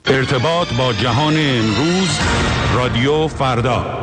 ارتباط با جهان امروز، رادیو فردا.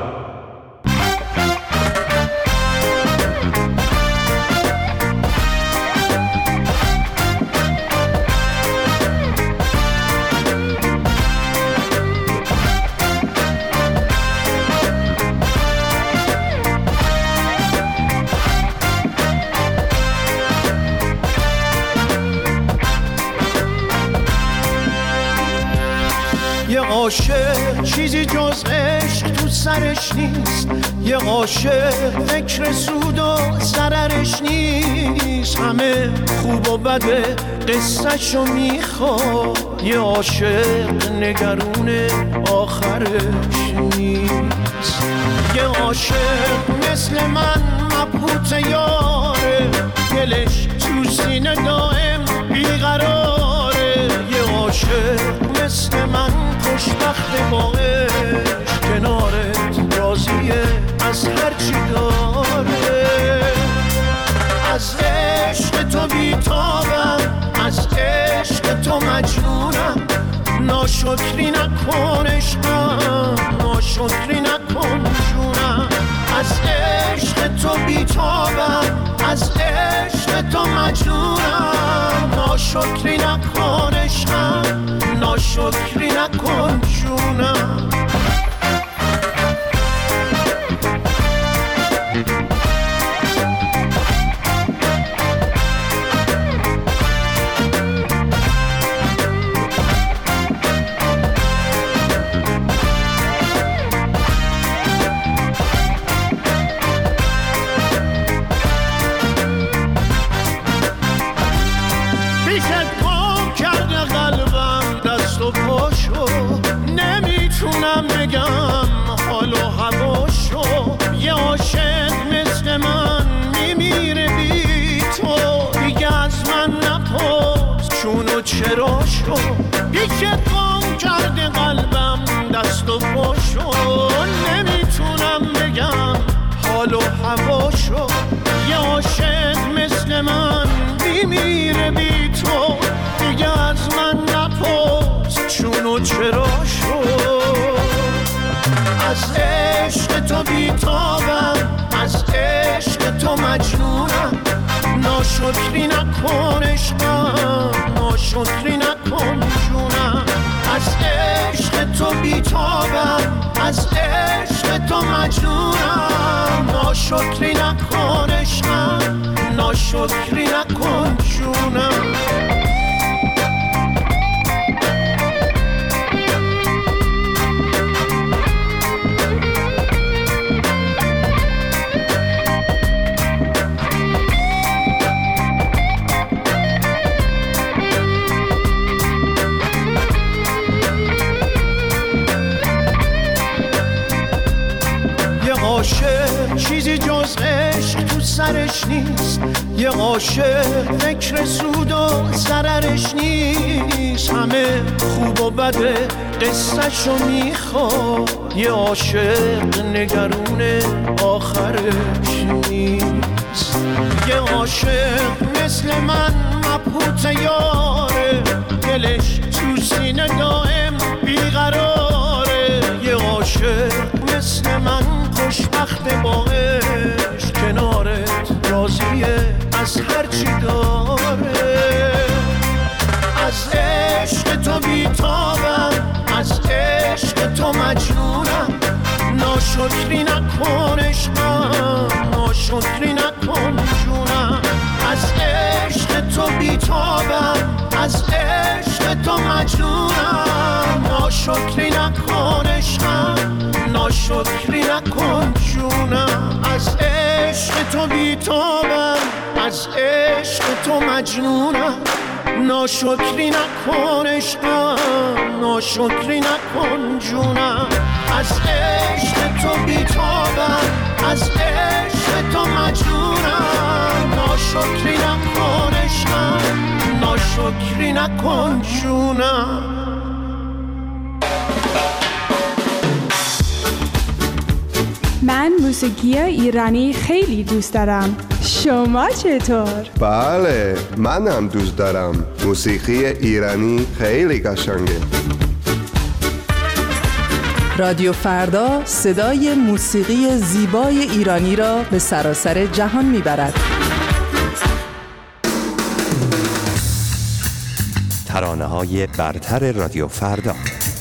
عاشق چیزی جز عشق تو سرش نیست، یه عاشق فکر سود و ضررش نیست، همه خوب و بده قصه‌شو میخواد، یه عاشق نگرون آخرش نیست. یه عاشق مثل من مبهوت یاره، دلش تو سینه دائم بیقراره، یه عاشق مثل من خوشبخت با عشق، کنارت راضیه از هرچی داره. از عشق تو بیتابم، از عشق تو مجنونم، ناشکری نکن عشقم، ناشکری نکن جونم. از عشق تو بیتابم، از عشق تو مجنونم، ناشکری نکن عشقم، ناشکری نکن جونم. نمیتونم بگم حال و هواشو، یه عاشق مثل من میمیره بی تو، دیگه از من نپرس چون و چراشو، پیشت گم کرده قلبم دست و پاشو. نمیتونم بگم حال و هواشو، یه عاشق مثل من میمیره بی تو، دیگه از من نپرس چون و چراشو. از عشق تو بیتابم، از عشق تو مجنونم، ناشکری نکن عشقم، ناشکری نکن جونم. از عشق تو بیتابم، از عشق تو مجنونم، ناشکری نکن عشقم، ناشکری نکن جونم. عاشق چیزی جز عشق تو سرش نیست، یه عاشق فکر سود و ضررش نیست، همه خوب و بده قصه‌شو میخواد، یه عاشق نگرون آخرش نیست. یه عاشق مثل من مبهوت یاره، دلش تو سینه دائم بیقراره، یه عاشق مثل من خوشبخت با عشق، کنارت راضیه از هرچی داره. از عشق تو بیتابم، از عشق تو مجنونم، ناشکری نکن عشقم، ناشکری نکن جونم. از عشق تو بیتابم، از عشق تو مجنونم، ناشکری نکن عشقم، ناشکری نکن جونم. از عشق تو بیتابم، از عشق تو مجنونم، ناشکری نکن عشقم، ناشکری نکن جونم. از عشق تو بیتابم، از عشق تو مجنونم، ناشکری نکن عشقم، ناشکری نکن جونم. من موسیقی ایرانی خیلی دوست دارم. شما چطور؟ بله، منم دوست دارم. موسیقی ایرانی خیلی قشنگه. رادیو فردا صدای موسیقی زیبای ایرانی را به سراسر جهان میبرد. ترانه‌های برتر رادیو فردا.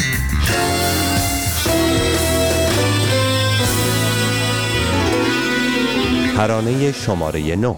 ترانه شماره 9.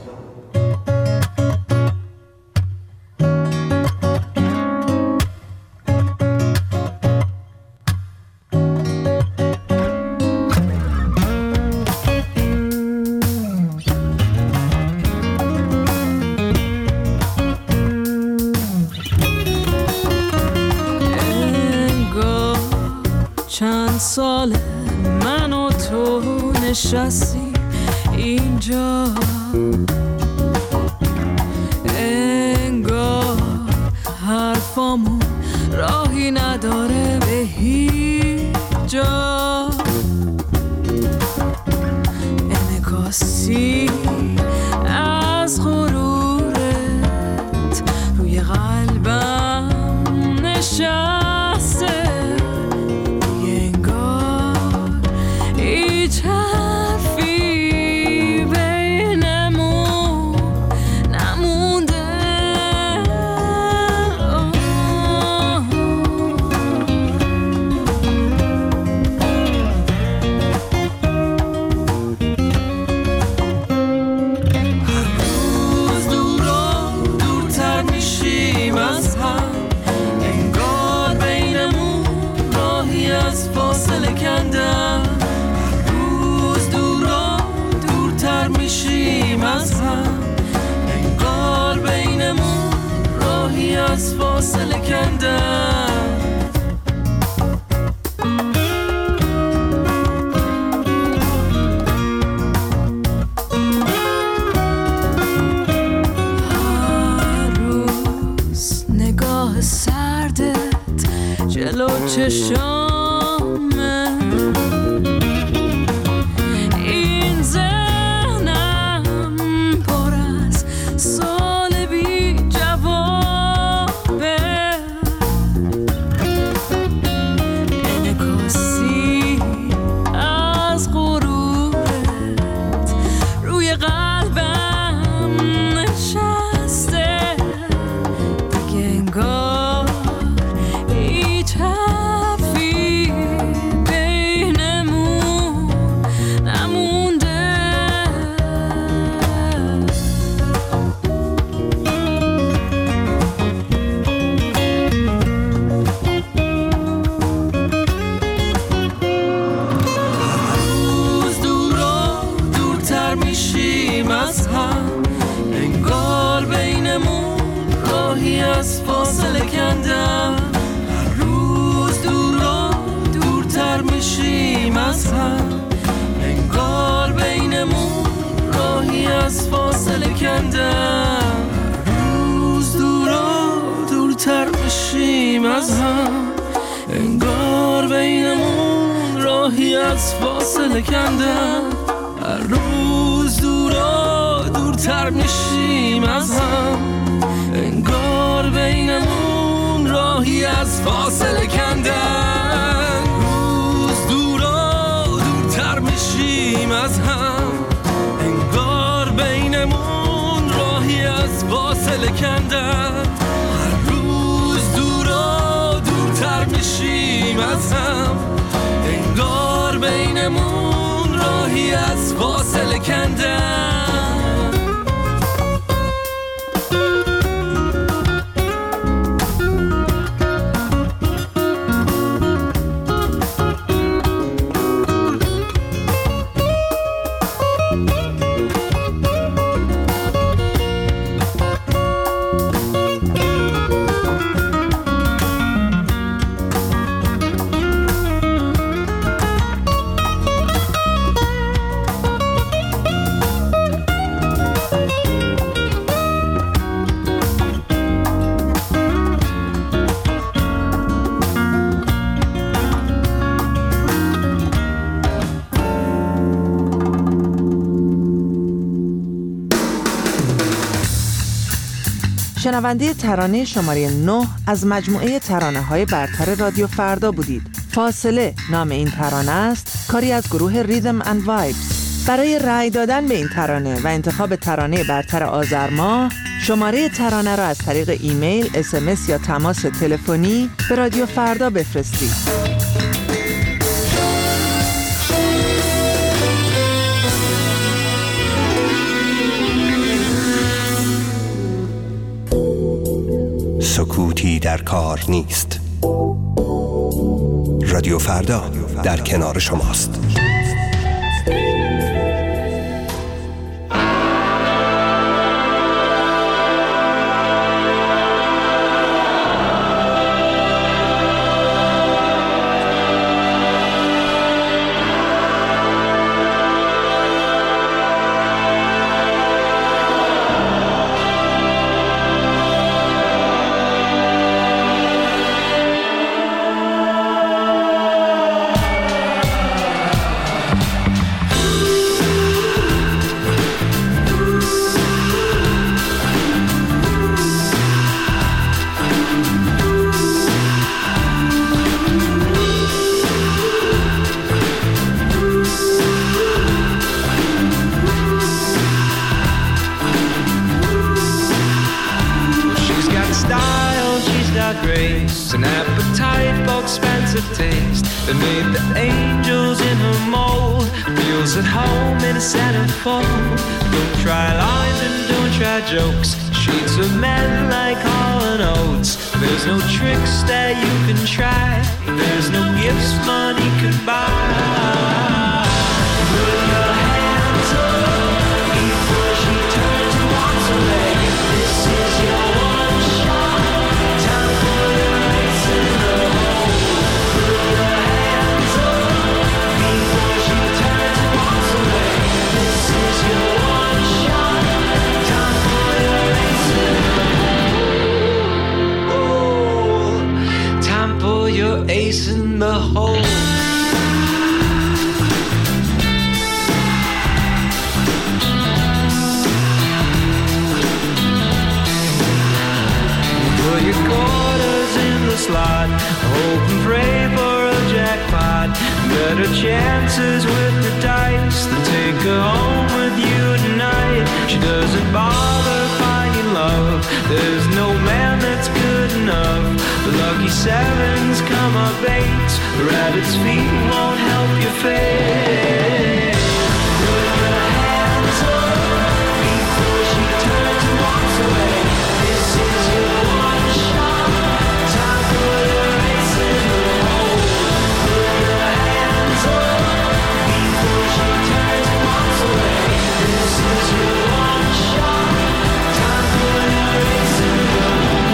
چند سال من و تو نشستی اینجا، انگار حرفامون راهی نداره به هیچ جا، انعکاسی از غرورت روی قلبم نشسته، از فاصله کندم. هر روز نگاه سردت جلو چشامه، این ذهنم پر از سال بی جواب، از فاصله کندم. هر روز دور و دورتر میشیم از هم، انگار بینمون راهی از فاصله کندم. هر روز دور و دورتر میشیم از هم، انگار بینمون راهی از فاصله کندم. هر روز دور و دورتر میشیم از هم، انگار بینمون راهی از فاصله کندن. روز دور و دورتر میشیم از هم، انگار بینمون راهی از فاصله کندن. هر روز دور و دورتر میشیم از هم، انگار بینمون راهی از فاصله کندن. شنونده ترانه شماره 9 از مجموعه ترانه‌های برتر رادیو فردا بودید. فاصله نام این ترانه است، کاری از گروه ریدم اند وایبز. برای رأی دادن به این ترانه و انتخاب ترانه برتر آذر ماه، شماره ترانه را از طریق ایمیل، SMS یا تماس تلفنی به رادیو فردا بفرستید. سکوتی در کار نیست. رادیو فردا در کنار شماست. An appetite for expensive taste that made the angels in her mold. Feels at home in a centerfold. Don't try lines and don't try jokes. Sheets of men like Hall and Oates. There's no tricks that you can try. There's no gifts money can buy. Put your hands up before she turns and walks away. This is your one shot. Time for your race in the hole. Put your hands up before she turns and walks away. This is your one shot. Time for your race in the hole. Time for your ace in the hole. Put your quarters in the slot, hope and pray for a jackpot. Better chances with the dice than take her home with you tonight. She doesn't bother finding love. There's no man that's good enough. The lucky sevens come up eights. The rabbit's feet won't help your fate. Put your hands up before she turns and walks away. This is your one shot. Time for your race in the hole. Put your hands up before she turns and walks away. This is your one shot. Time for your race in the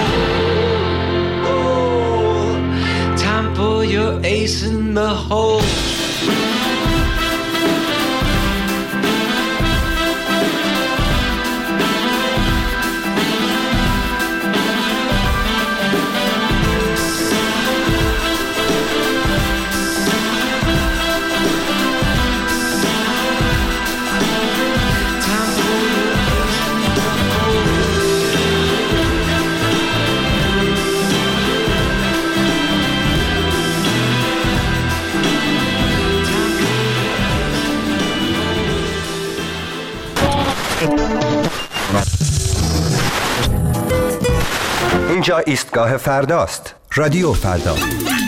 hole. Time for your ace in the hole. اینجا ایستگاه فرداست. رادیو فردا.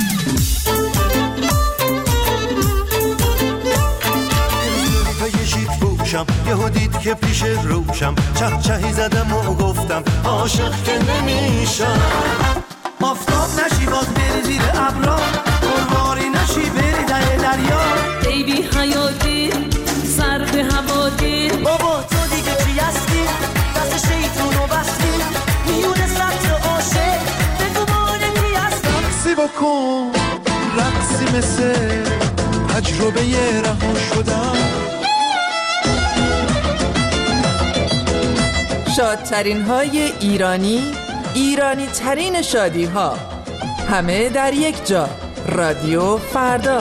یهو دید که پیش روشم چه چهی زدم و گفتم عاشق که نمیشم. آفتاب نشی باز بری زیر ابرا، قرواری نشی بری ته دریا. ای بی حیاتی سر به هوادی، بابا تو دیگه چی هستی؟ دست شیطونو بستی میونه سطر عاشق. بگو مانگی هستم سی بکن رقصی مثل تجربه رها شدم. شادترین های ایرانی، ایرانی ترین شادی ها، همه در یک جا. رادیو فردا.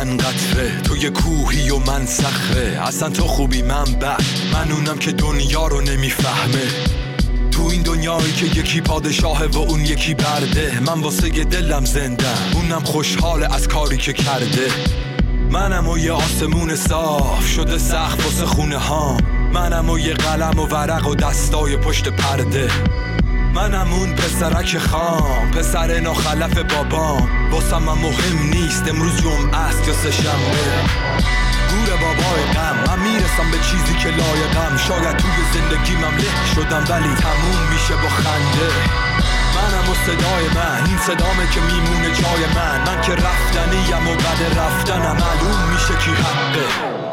من قطره، تو یه کوهی و من صخره. اصلا تو خوبی من بد، من اونم که دنیا رو نمیفهمه. تو این دنیایی که یکی پادشاهه و اون یکی برده، من واسه دلم زنده، اونم خوشحاله از کاری که کرده. منم و یه آسمون صاف شده سقف واسه خونه ها، منم و یه قلم و ورق و دستای پشت پرده. منم اون پسرک خام، پسر ناخلف بابام. واسم من مهم نیست امروز جمعه است یا سه‌شنبه. گور بابای غم، من میرسم به چیزی که لایقم. شاید توی زندگیمم له شدم ولی تموم میشه با خنده. منم و صدای من، این صدامه که میمونه جای من که رفتنیم و بعد رفتنم معلوم میشه کی حقه.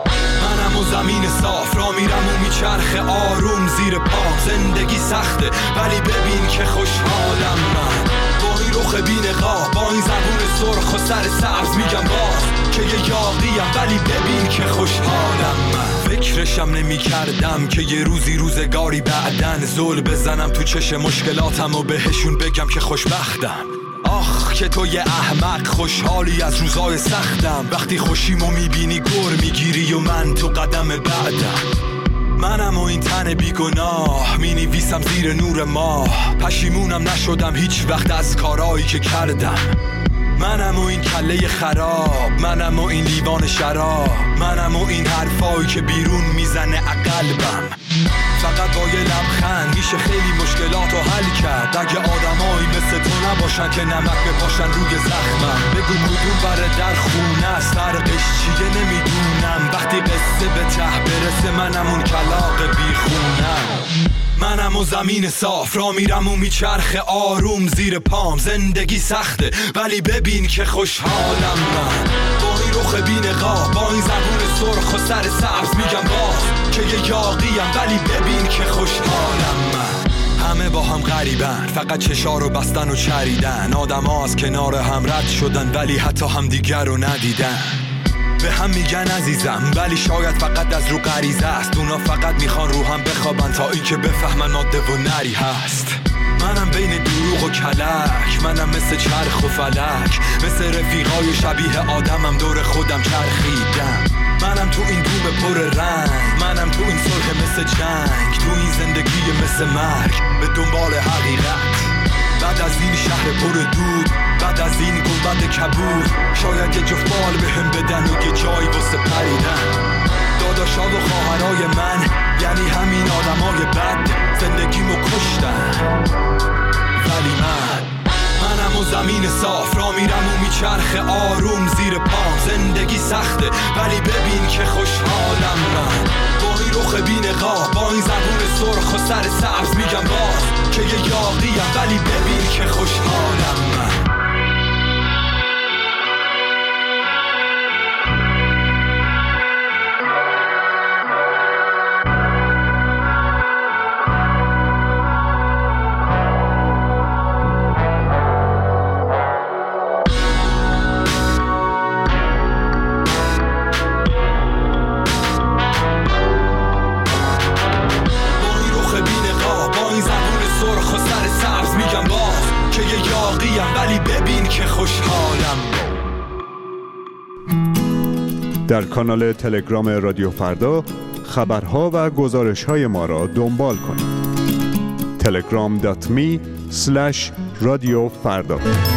منم و زمین صاف را میرم و میچرخه آروم زیر پام. زندگی سخته ولی ببین که خوشحالم من، با این رخ بی‌نقاب، با این زبون سرخ و سر سبز میگم باز که یه یاغیم ولی ببین که خوشحالم من. فکرشم نمی کردم که یه روزگاری بعدن زل بزنم تو چش مشکلاتم و بهشون بگم که خوشبختم. آخ که تو یه احمق خوشحالی از روزای سختم. وقتی خوشیمو میبینی گر میگیری و من تو قدم بعدم. منم و این تن بیگناه مینویسم زیر نور ماه. پشیمونم نشدم هیچ وقت از کارایی که کردم. منم و این کله خراب، منم و این لیوان شراب، منم و این حرفایی که بیرون میزنه قلبم. فقط با یه لبخند میشه خیلی مشکلاتو حل کرد. اگه آدمایی مثل تو نباشن که نمک بپاشن روی زخمم. بگو کدوم بره در خونه است، فرقش چیه نمیدونم. وقتی قصه به ته برسه منم اون کلاغ بیخونم. منم و زمین صاف را میرم و میچرخه آروم زیر پام. زندگی سخته ولی ببین که خوشحالم من، با این رخ بی‌نقاب، با این زبون سرخ و سر سبز میگم باز که یه یاغیم ولی ببین که خوشحالم من. همه با هم غریبن، فقط چشا رو بستن و چریدن. آدم ها از کنار هم رد شدن ولی حتی هم دیگر رو ندیدن. به هم میگن عزیزم ولی شاید فقط از رو غریزه است. اونا فقط میخوان رو هم بخوابن تا اینکه بفهمن ماده و نری هست. منم بین دروغ و کلک، منم مثل چرخ و فلک، مثل رفیقای شبیه آدمم دور خودم چرخیدم. منم تو این دوم پر رنگ، منم تو این صلح مثل جنگ، تو این زندگی مثل مرگ به دنبال حقیقت. بعد از این شهر پر دود، بعد از این گنبد کبود، شاید یه جفت بال بهم بدن و یه جایی واسه پریدن. داداشا و خواهرای من یعنی همین آدمای بد، زندگیمو کشتن ولی منم و زمین صاف را میرم و میچرخه آروم زیر پام. زندگی سخته ولی ببین که خوشحالم من، با این رخ بی‌نقاب، با این زبون سرخ و سر سبز میگم باز که یه یاغیم ولی ببین که خوشحالم من. در کانال تلگرام رادیو فردا خبرها و گزارش‌های ما را دنبال کنید. telegram.me/رادیوفردا.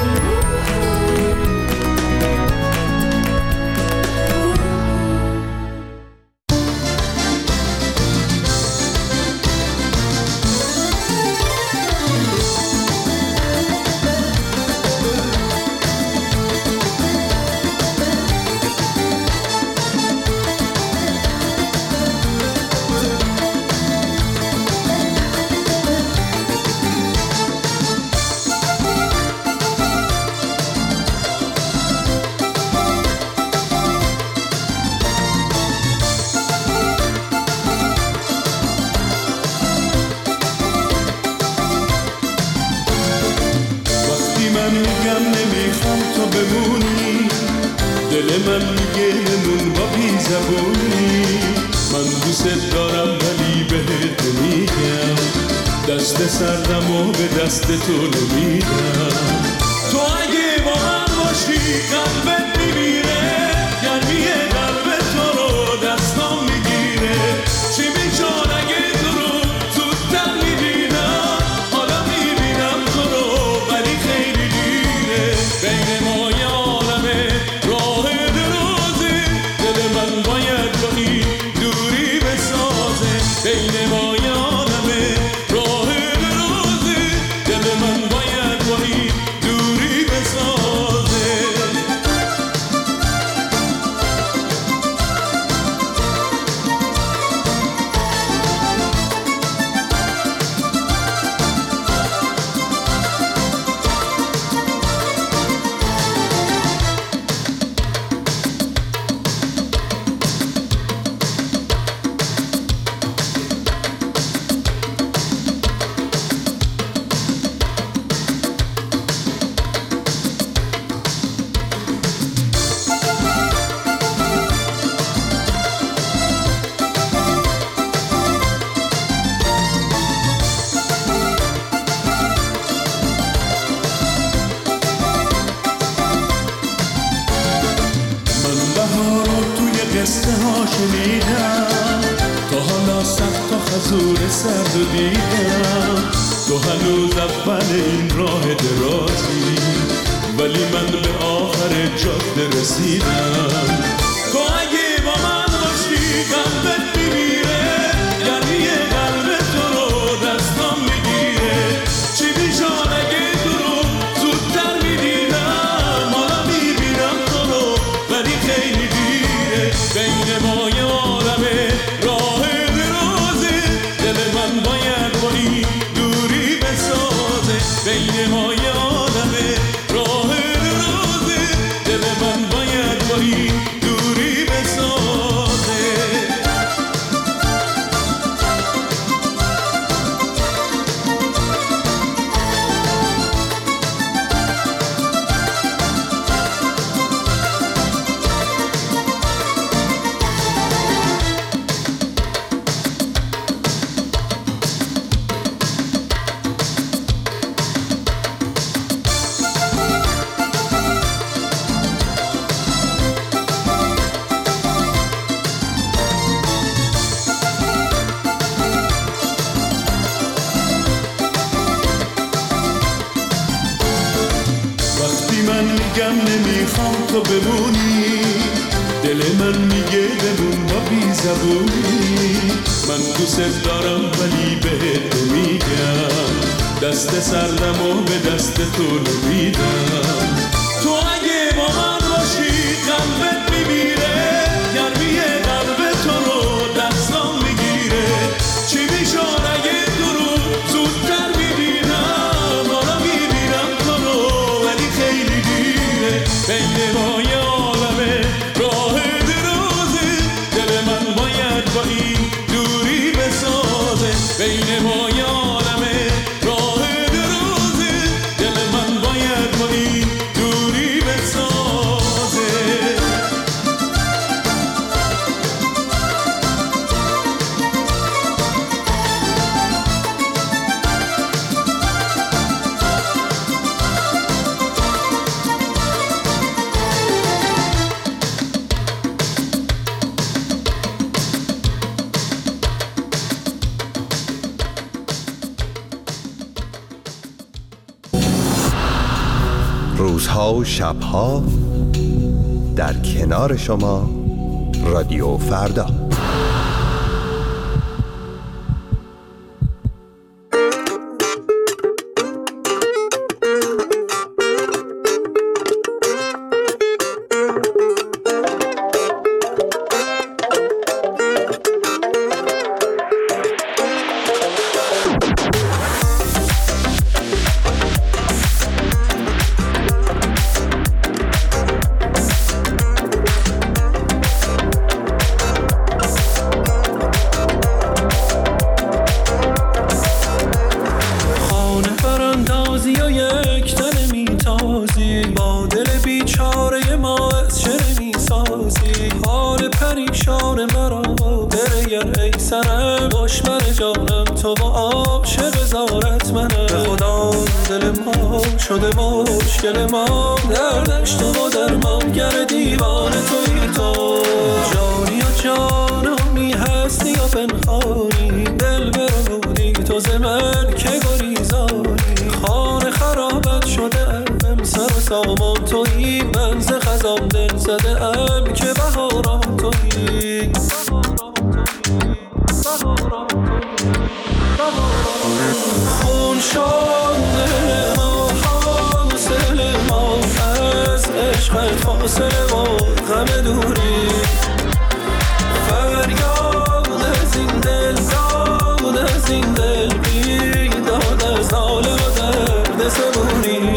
دست سردم و به دست تو نمیدم. تو اگه با من باشی قلبت میمیره، شنیدم، تا حالا سخت تا خزور سرد و دیدم. تو هنوز اول این راه درازی، ولی من به آخر جاده رسیدم. تو اگه با من باشی قلبت میمیره، یعنی قلب تو رو دستم میگیره. چی بیشان اگه تو رو زودتر میدیدم، حالا میبینم تو رو ولی خیلی دیره. بین ما یه عالمه راه درازه، دل من باید با این دوری بسازه. بین ما یه عالمه راه درازه، دل من باید با این دوری بسازه. وقتی من میگم نمیخوام تو بمونی، دل من میگه بمون با بی زبونی. من دوست دارم ولی بهت نمیگم، دست سردم و به دست تو نمیدم. تو اگه با من باشی قلبت میمیره، گرمی قلب تو رو دستم میگیره. چی میشون اگه تو رو زودتر میبینم، حالا میبینم تو رو ولی خیلی دیره. بین ما یه عالمه راه درازه، دل من باید با این دوری بسازه. بین ما یه عالمه راه درازه، دل من باید با این دوری بسازه. روزها و شبها در کنار شما رادیو فردا. شده مشکل ما، دردش تو و درمانگر دیوانه توی تو. جانی و جانمی هستی و پنهانی، دل برمودی تو ز من که گریزانی. خانه خرابت شده ام، سر و سامان تویی، من ز خزان دل زده ام که بهاران تویی. خون شد عشقت فاصله و غم دوری، فریاد از این دل، داد از این دل، بیداد از حال و درد صبوری.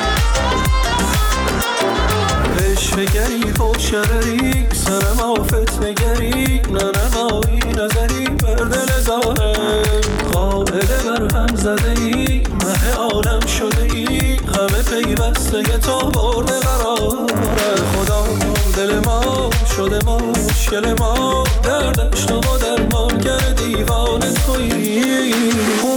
شرری سرم آفت خودت نگری، نه نمایی نظری بر دل ظاهر. قاعده بر هم زده ای، مه عالم شده ای، همه پیوسته تو برده قراره. خدا دل ما شده مشکل ما، دردش تو و درمان کرد دیوانه تویی.